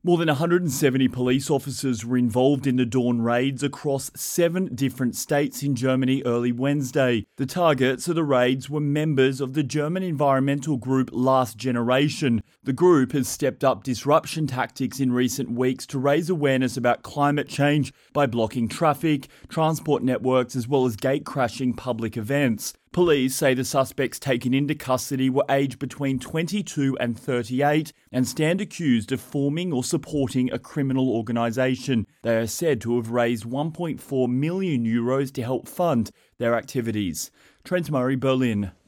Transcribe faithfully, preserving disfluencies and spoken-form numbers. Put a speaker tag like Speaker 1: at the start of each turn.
Speaker 1: More than one hundred seventy police officers were involved in the dawn raids across seven different states in Germany early Wednesday. The targets of the raids were members of the German environmental group Last Generation. The group has stepped up disruption tactics in recent weeks to raise awareness about climate change by blocking traffic, transport networks, as well as gate-crashing public events. Police say the suspects taken into custody were aged between twenty-two and thirty-eight and stand accused of forming or supporting a criminal organisation. They are said to have raised one point four million euros to help fund their activities. Trent Murray, Berlin.